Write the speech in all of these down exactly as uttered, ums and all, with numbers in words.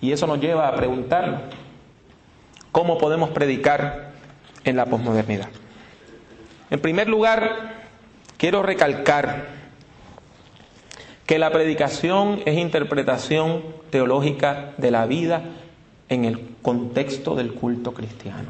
Y eso nos lleva a preguntarnos, ¿cómo podemos predicar en la posmodernidad? En primer lugar, quiero recalcar que la predicación es interpretación teológica de la vida en el contexto del culto cristiano.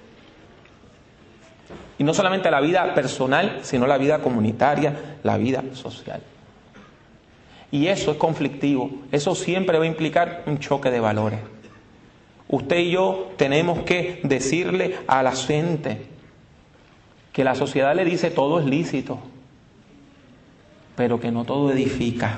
Y no solamente la vida personal, sino la vida comunitaria, la vida social. Y eso es conflictivo, eso siempre va a implicar un choque de valores. Usted y yo tenemos que decirle a la gente que la sociedad le dice todo es lícito, pero que no todo edifica.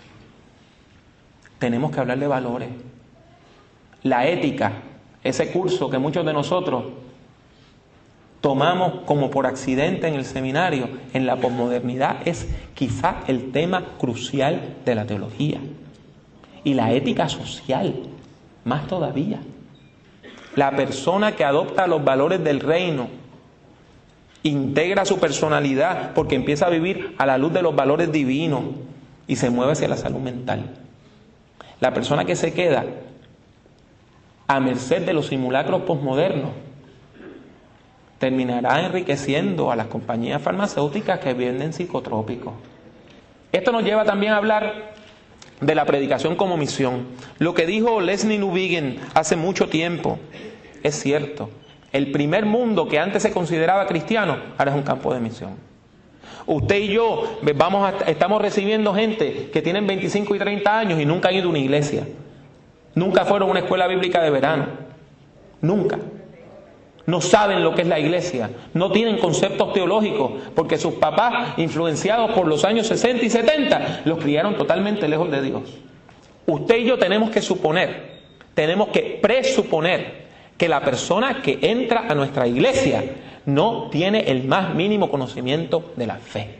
Tenemos que hablar de valores. La ética, ese curso que muchos de nosotros tomamos como por accidente en el seminario, en la posmodernidad, es quizá el tema crucial de la teología. Y la ética social, más todavía. La persona que adopta los valores del reino, integra su personalidad porque empieza a vivir a la luz de los valores divinos y se mueve hacia la salud mental. La persona que se queda a merced de los simulacros posmodernos terminará enriqueciendo a las compañías farmacéuticas que venden psicotrópicos. Esto nos lleva también a hablar de la predicación como misión. Lo que dijo Leslie Newbigin hace mucho tiempo es cierto. El primer mundo que antes se consideraba cristiano, ahora es un campo de misión. Usted y yo vamos a, estamos recibiendo gente que tienen veinticinco y treinta años y nunca han ido a una iglesia. Nunca fueron a una escuela bíblica de verano. Nunca. No saben lo que es la iglesia. No tienen conceptos teológicos porque sus papás, influenciados por los años sesenta y setenta, los criaron totalmente lejos de Dios. Usted y yo tenemos que suponer, tenemos que presuponer que la persona que entra a nuestra iglesia no tiene el más mínimo conocimiento de la fe.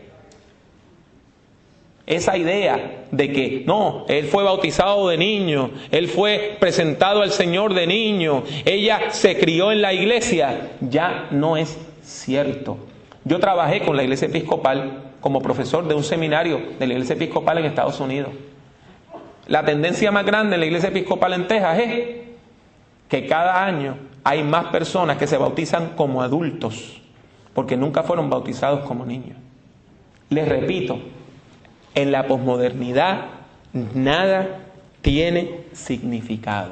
Esa idea de que no, él fue bautizado de niño, él fue presentado al Señor de niño, ella se crió en la iglesia, ya no es cierto. Yo trabajé con la iglesia episcopal como profesor de un seminario de la iglesia episcopal en Estados Unidos. La tendencia más grande en la iglesia episcopal en Texas es que cada año hay más personas que se bautizan como adultos porque nunca fueron bautizados como niños. Les repito, en la posmodernidad nada tiene significado.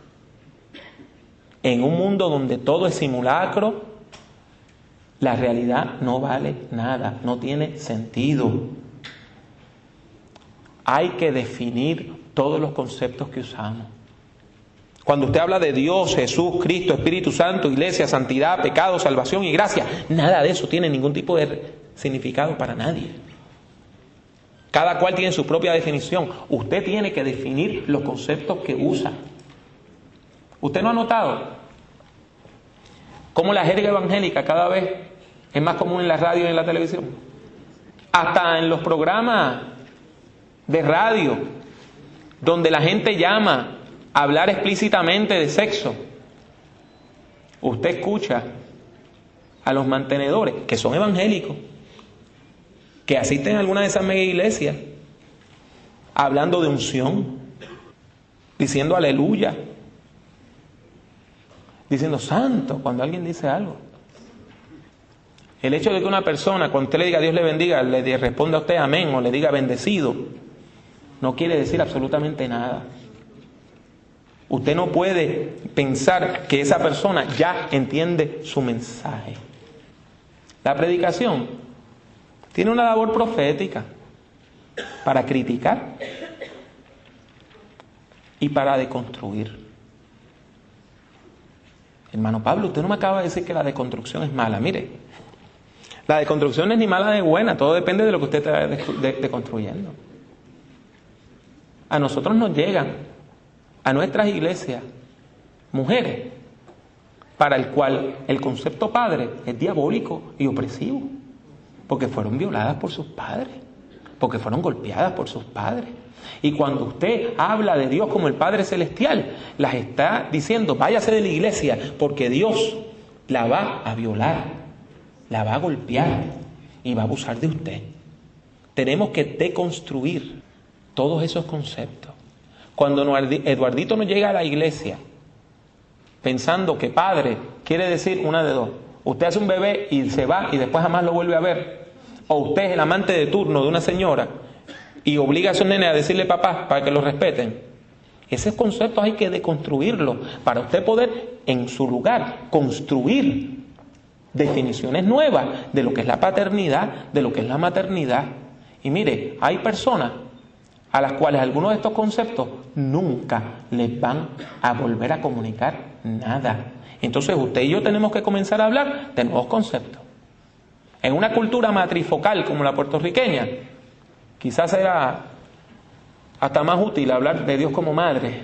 En un mundo donde todo es simulacro, la realidad no vale nada, no tiene sentido. Hay que definir todos los conceptos que usamos. Cuando usted habla de Dios, Jesús, Cristo, Espíritu Santo, iglesia, santidad, pecado, salvación y gracia, nada de eso tiene ningún tipo de significado para nadie. Cada cual tiene su propia definición. Usted tiene que definir los conceptos que usa. ¿Usted no ha notado cómo la jerga evangélica cada vez es más común en la radio y en la televisión? Hasta en los programas de radio, donde la gente llama a hablar explícitamente de sexo, usted escucha a los mantenedores, que son evangélicos, que asisten a alguna de esas mega iglesias, hablando de unción, diciendo aleluya, diciendo santo cuando alguien dice algo. El hecho de que una persona, cuando usted le diga Dios le bendiga, le responda a usted amén o le diga bendecido, no quiere decir absolutamente nada. Usted no puede pensar que esa persona ya entiende su mensaje. La predicación tiene una labor profética para criticar y para deconstruir. Hermano Pablo, usted no me acaba de decir que la deconstrucción es mala. Mire, la deconstrucción no es ni mala ni buena, todo depende de lo que usted está deconstruyendo. A nosotros nos llegan, a nuestras iglesias, mujeres para el cual el concepto padre es diabólico y opresivo, porque fueron violadas por sus padres, porque fueron golpeadas por sus padres. Y cuando usted habla de Dios como el Padre Celestial, las está diciendo, váyase de la iglesia, porque Dios la va a violar, la va a golpear y va a abusar de usted. Tenemos que deconstruir todos esos conceptos. Cuando Eduardito no llega a la iglesia pensando que padre quiere decir una de dos: usted hace un bebé y se va y después jamás lo vuelve a ver, o usted es el amante de turno de una señora y obliga a su nene a decirle papá para que lo respeten. Esos conceptos hay que deconstruirlos para usted poder en su lugar construir definiciones nuevas de lo que es la paternidad, de lo que es la maternidad. Y mire, hay personas a las cuales algunos de estos conceptos nunca les van a volver a comunicar nada. Entonces usted y yo tenemos que comenzar a hablar de nuevos conceptos. En una cultura matrifocal como la puertorriqueña, quizás era hasta más útil hablar de Dios como madre,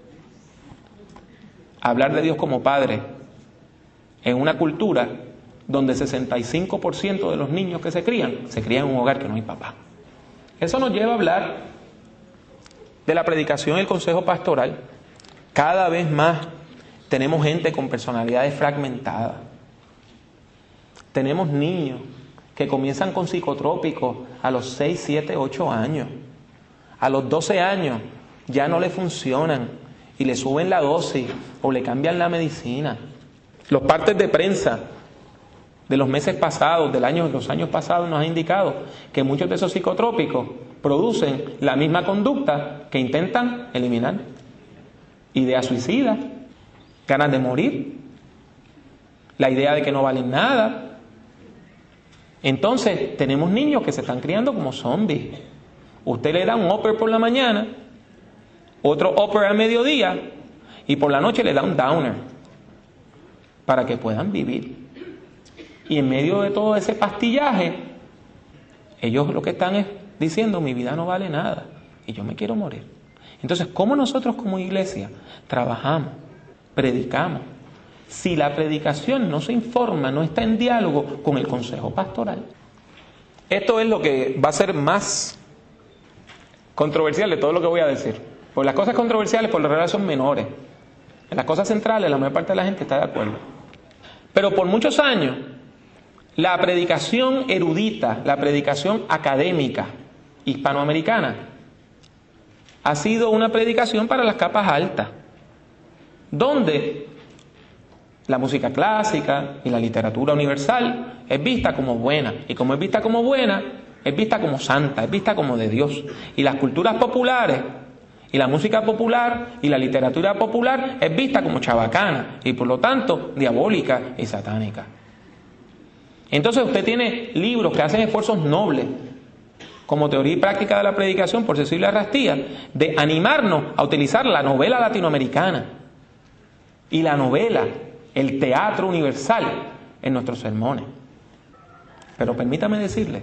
hablar de Dios como padre, en una cultura donde el sesenta y cinco por ciento de los niños que se crían, se crían en un hogar que no hay papá. Eso nos lleva a hablar de la predicación y el consejo pastoral. Cada vez más tenemos gente con personalidades fragmentadas. Tenemos niños que comienzan con psicotrópicos a los seis, siete, ocho años. A los doce años ya no le funcionan y le suben la dosis o le cambian la medicina. Los partes de prensa de los meses pasados, del año, los años pasados, nos han indicado que muchos de esos psicotrópicos producen la misma conducta que intentan eliminar. Ideas suicidas, ganas de morir, la idea de que no valen nada. Entonces, tenemos niños que se están criando como zombies. Usted le da un upper por la mañana, otro upper al mediodía y por la noche le da un downer para que puedan vivir. Y en medio de todo ese pastillaje, ellos lo que están es diciendo: mi vida no vale nada y yo me quiero morir. Entonces, ¿cómo nosotros como iglesia trabajamos, predicamos, si la predicación no se informa, no está en diálogo con el consejo pastoral? Esto es lo que va a ser más controversial de todo lo que voy a decir. Porque las cosas controversiales por lo general son menores. En las cosas centrales la mayor parte de la gente está de acuerdo. Pero por muchos años, la predicación erudita, la predicación académica hispanoamericana, ha sido una predicación para las capas altas, donde la música clásica y la literatura universal es vista como buena, y como es vista como buena, es vista como santa, es vista como de Dios. Y las culturas populares, y la música popular, y la literatura popular es vista como chabacana, y por lo tanto diabólica y satánica. Entonces usted tiene libros que hacen esfuerzos nobles, como Teoría y Práctica de la Predicación por Cecilia Rastilla, de animarnos a utilizar la novela latinoamericana y la novela, el teatro universal en nuestros sermones. Pero permítame decirle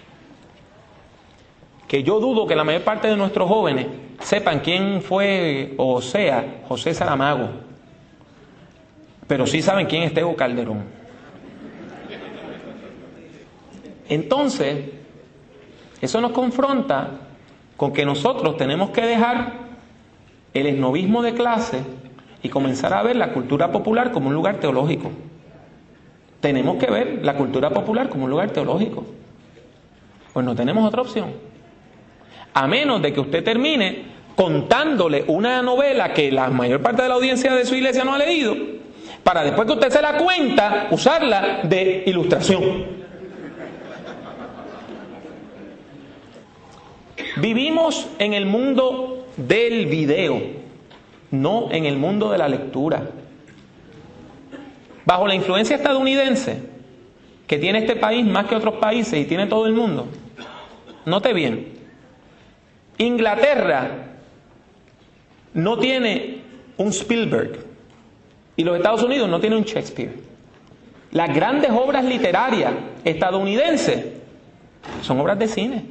que yo dudo que la mayor parte de nuestros jóvenes sepan quién fue o sea José Saramago, pero sí saben quién es Tego Calderón. Entonces, eso nos confronta con que nosotros tenemos que dejar el esnovismo de clase y comenzar a ver la cultura popular como un lugar teológico. Tenemos que ver la cultura popular como un lugar teológico. Pues no tenemos otra opción. A menos de que usted termine contándole una novela que la mayor parte de la audiencia de su iglesia no ha leído, para después que usted se la cuenta, usarla de ilustración. Vivimos en el mundo del video, no en el mundo de la lectura. Bajo la influencia estadounidense que tiene este país más que otros países y tiene todo el mundo, note bien, Inglaterra no tiene un Spielberg y los Estados Unidos no tienen un Shakespeare. Las grandes obras literarias estadounidenses son obras de cine,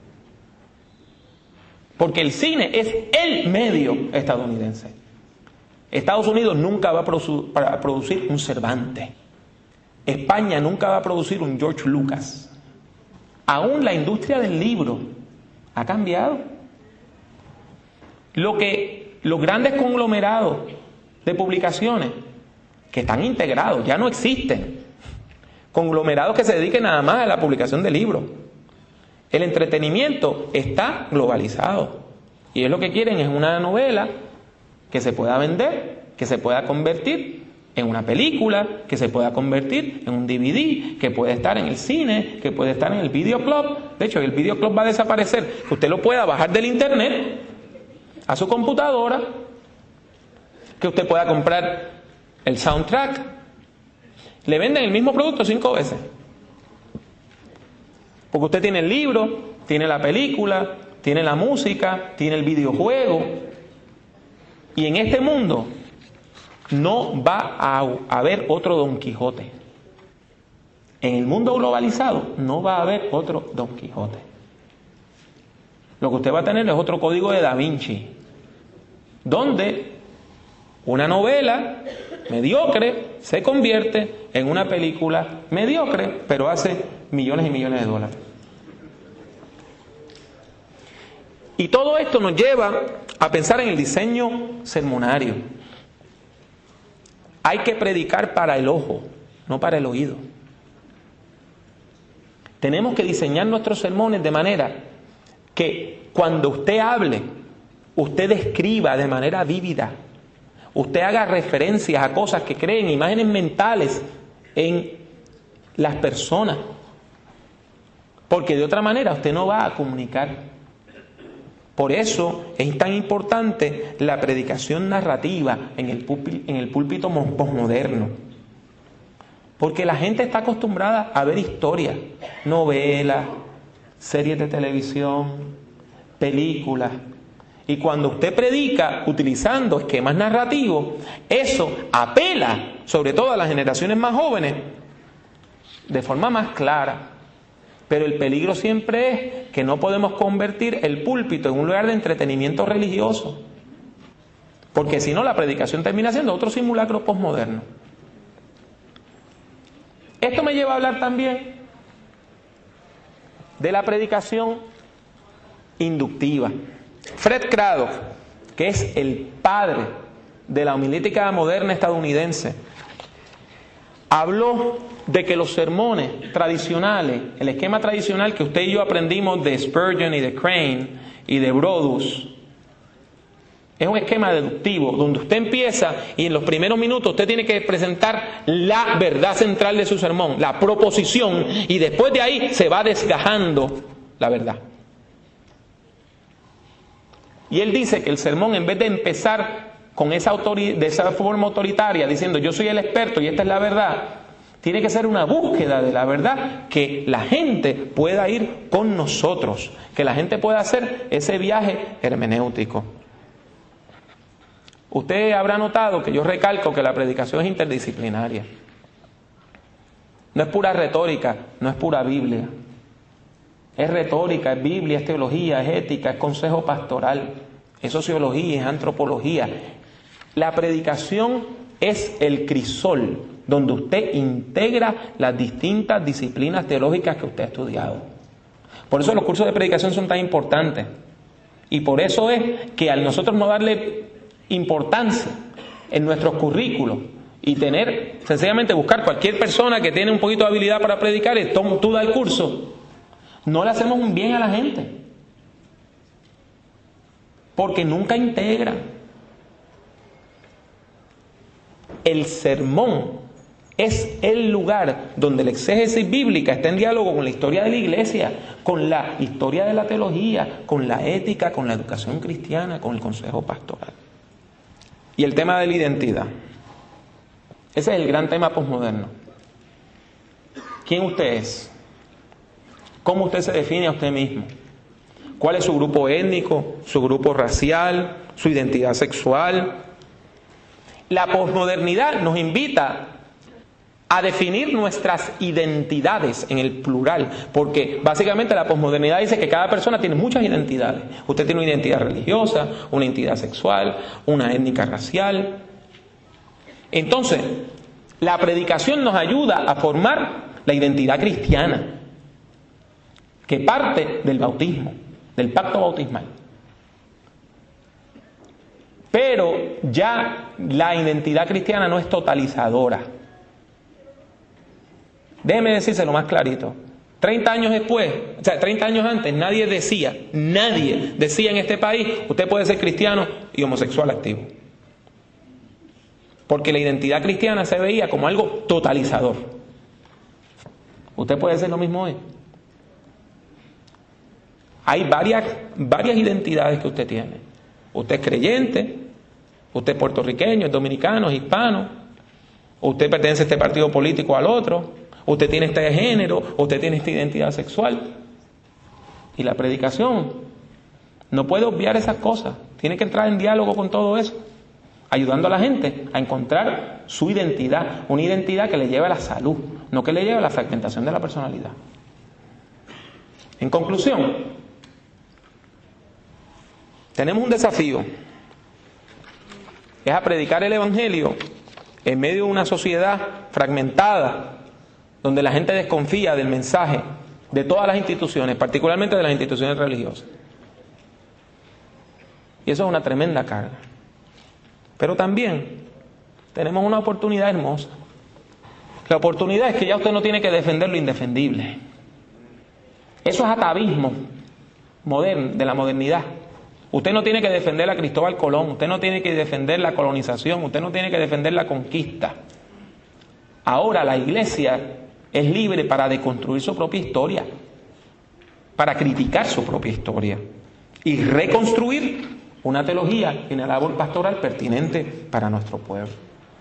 porque el cine es el medio estadounidense. Estados Unidos nunca va a produ- para producir un Cervantes. España nunca va a producir un George Lucas. Aún la industria del libro ha cambiado. Lo que los grandes conglomerados de publicaciones que están integrados, ya no existen conglomerados que se dediquen nada más a la publicación de libros. El entretenimiento está globalizado. Y ellos lo que quieren es una novela que se pueda vender, que se pueda convertir en una película, que se pueda convertir en un D V D, que puede estar en el cine, que puede estar en el videoclub. De hecho, el videoclub va a desaparecer, que usted lo pueda bajar del internet a su computadora, que usted pueda comprar el soundtrack. Le venden el mismo producto cinco veces. Porque usted tiene el libro, tiene la película, tiene la música, tiene el videojuego. Y en este mundo no va a haber otro Don Quijote. En el mundo globalizado no va a haber otro Don Quijote. Lo que usted va a tener es otro Código de Da Vinci, donde una novela mediocre se convierte en una película mediocre, pero hace millones y millones de dólares. Y todo esto nos lleva a pensar en el diseño sermonario. Hay que predicar para el ojo, no para el oído. Tenemos que diseñar nuestros sermones de manera que cuando usted hable, usted describa de manera vívida, usted haga referencias a cosas que creen, imágenes mentales en las personas, porque de otra manera usted no va a comunicar. Por eso es tan importante la predicación narrativa en el púlpito, en el púlpito posmoderno. Porque la gente está acostumbrada a ver historias, novelas, series de televisión, películas. Y cuando usted predica utilizando esquemas narrativos, eso apela, sobre todo a las generaciones más jóvenes, de forma más clara. Pero el peligro siempre es que no podemos convertir el púlpito en un lugar de entretenimiento religioso. Porque si no, la predicación termina siendo otro simulacro posmoderno. Esto me lleva a hablar también de la predicación inductiva. Fred Craddock, que es el padre de la homilítica moderna estadounidense, habló de que los sermones tradicionales, el esquema tradicional que usted y yo aprendimos de Spurgeon y de Crane y de Brodus, es un esquema deductivo donde usted empieza y en los primeros minutos usted tiene que presentar la verdad central de su sermón, la proposición, y después de ahí se va desgajando la verdad. Y él dice que el sermón, en vez de empezar con esa autori- de esa forma autoritaria, diciendo yo soy el experto y esta es la verdad, tiene que ser una búsqueda de la verdad, que la gente pueda ir con nosotros, que la gente pueda hacer ese viaje hermenéutico. Usted habrá notado que yo recalco que la predicación es interdisciplinaria. No es pura retórica, no es pura Biblia. Es retórica, es Biblia, es teología, es ética, es consejo pastoral, es sociología, es antropología. La predicación es el crisol donde usted integra las distintas disciplinas teológicas que usted ha estudiado. Por eso los cursos de predicación son tan importantes. Y por eso es que al nosotros no darle importancia en nuestros currículos y tener, sencillamente buscar cualquier persona que tiene un poquito de habilidad para predicar y tú, tú da el curso, no le hacemos un bien a la gente. Porque nunca integra. El sermón es el lugar donde la exégesis bíblica está en diálogo con la historia de la iglesia, con la historia de la teología, con la ética, con la educación cristiana, con el consejo pastoral. Y el tema de la identidad. Ese es el gran tema posmoderno. ¿Quién usted es? ¿Cómo usted se define a usted mismo? ¿Cuál es su grupo étnico, su grupo racial, su identidad sexual? La posmodernidad nos invita a definir nuestras identidades en el plural, porque básicamente la posmodernidad dice que cada persona tiene muchas identidades. Usted tiene una identidad religiosa, una identidad sexual, una étnica racial. Entonces, la predicación nos ayuda a formar la identidad cristiana, que parte del bautismo, del pacto bautismal. Pero ya la identidad cristiana no es totalizadora. Déjeme decírselo más clarito. treinta años después, o sea, treinta años antes, nadie decía, nadie decía en este país, usted puede ser cristiano y homosexual activo. Porque la identidad cristiana se veía como algo totalizador. ¿Usted puede ser lo mismo hoy? Hay varias, varias identidades que usted tiene. Usted es creyente, usted es puertorriqueño, es dominicano, es hispano, usted pertenece a este partido político o al otro, usted tiene este género, usted tiene esta identidad sexual. Y la predicación no puede obviar esas cosas. Tiene que entrar en diálogo con todo eso, ayudando a la gente a encontrar su identidad, una identidad que le lleve a la salud, no que le lleve a la fragmentación de la personalidad. En conclusión, tenemos un desafío, es a predicar el Evangelio en medio de una sociedad fragmentada, donde la gente desconfía del mensaje de todas las instituciones, particularmente de las instituciones religiosas. Y eso es una tremenda carga. Pero también tenemos una oportunidad hermosa. La oportunidad es que ya usted no tiene que defender lo indefendible. Eso es atavismo moderno, de la modernidad. Usted no tiene que defender a Cristóbal Colón, usted no tiene que defender la colonización, usted no tiene que defender la conquista. Ahora la iglesia es libre para deconstruir su propia historia, para criticar su propia historia y reconstruir una teología y una labor pastoral pertinente para nuestro pueblo.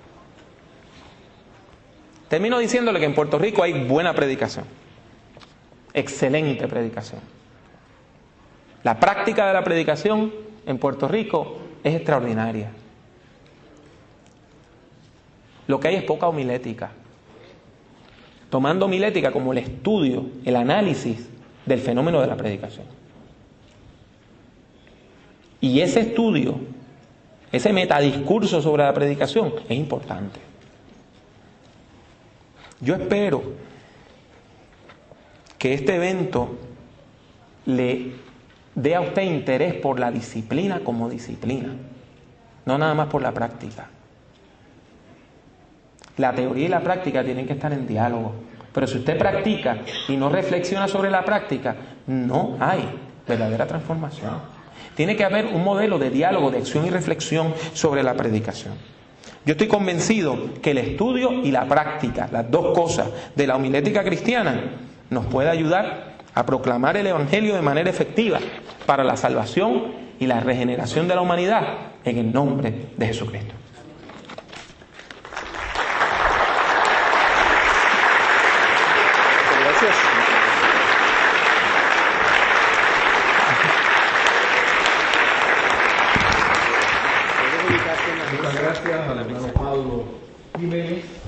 Termino diciéndole que en Puerto Rico hay buena predicación, excelente predicación. La práctica de la predicación en Puerto Rico es extraordinaria. Lo que hay es poca homilética, tomando homilética como el estudio, el análisis del fenómeno de la predicación. Y ese estudio, ese metadiscurso sobre la predicación es importante. Yo espero que este evento le dé a usted interés por la disciplina como disciplina, no nada más por la práctica. La teoría y la práctica tienen que estar en diálogo, pero si usted practica y no reflexiona sobre la práctica, no hay verdadera transformación. Tiene que haber un modelo de diálogo, de acción y reflexión sobre la predicación. Yo estoy convencido que el estudio y la práctica, las dos cosas de la homilética cristiana, nos puede ayudar a proclamar el Evangelio de manera efectiva para la salvación y la regeneración de la humanidad en el nombre de Jesucristo. Gracias. Muchas gracias al hermano Pablo Jiménez.